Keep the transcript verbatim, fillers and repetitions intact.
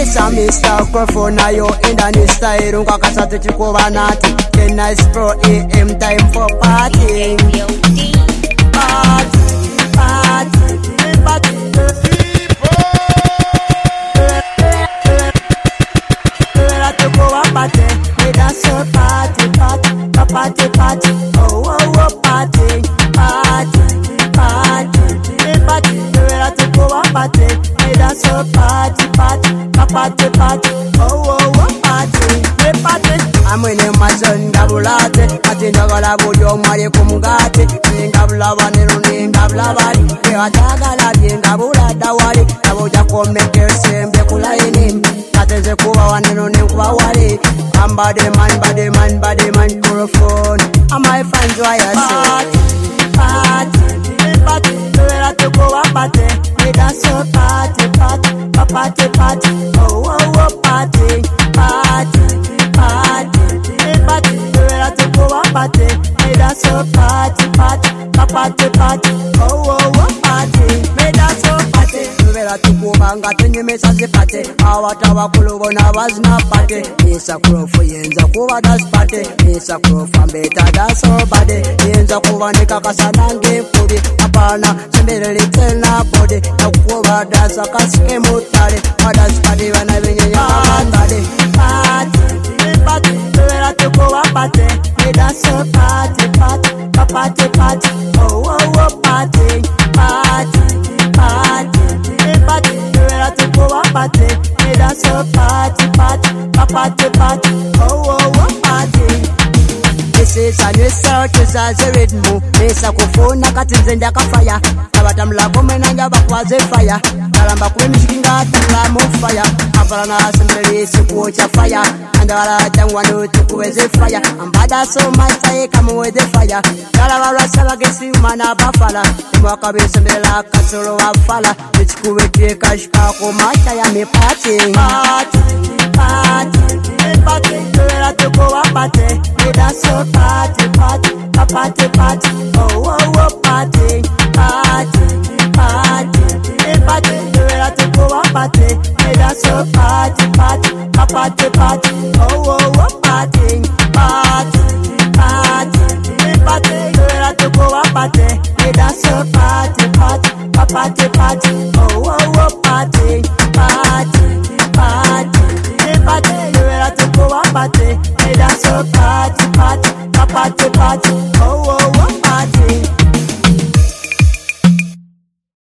Misa Mister Microphone yo in the style Unga kasatu chikuwa nati ten nice pro A M time for party. Party, party, party. Party, party, party, party, oh, oh, oh, party, party, party, party, we're to go a party, that's a party, party, party, party, oh, oh, oh, party, we party. I'm in my son, Gabulate, I think I'm gonna go to Mario Kumugati, Gabla, Vanilla, Gabla, we are Tagala, Gabula, Dawari, I will just come make your same Bekula in him. There's a cool one in Wawari. I'm body man, body man, body man, microphone. And my friends, why I say party, party, we're at the go up party. We dance a party, party, party, party, oh, oh, oh, party, party, party, party, we're at the go up party. We dance a party, party, party, party, oh, oh, oh, party. We dance a party. Tukubanga tenyemesa zipate awatawa kulubona bazina pate isa kurofu yenza kuba das pate isa kurofu ambeta daso bade yenza kuba nekakasana ngepudi apana sembelele tena bode nakuba dasa kasike mutale adas pate bana benyenya bade pate pate wera tukuba pate daso pate pate pate pate oh oh oh pate pate pate party, we're to go a party. That's a party, party, party, party, oh, oh, oh, party. This is a new search, it's a rhythm. This a kufuna katinzenda kafaya. Tabata mlako menanja bakwaze fire. Kalamba kumishinga tula mo fire. Aparana asembeli sikuocha fire. Andala tangwanu tukuweze fire. Ambada so masae kamu weze fire. Kalawara sala gesi umana bafala. Mwaka besembela kasolo wafala. Chikuweke kashka kumacha ya me party. Party, party, party. We're to go a party. That's a party, party, party, party. Oh, oh, oh, party, party, party, party. We're to go a party. That's a party, party, party, party. Oh, oh, oh, party, party, party, party. We're to go a party. That's a party, party, party, party. Oh, oh, oh, party, party.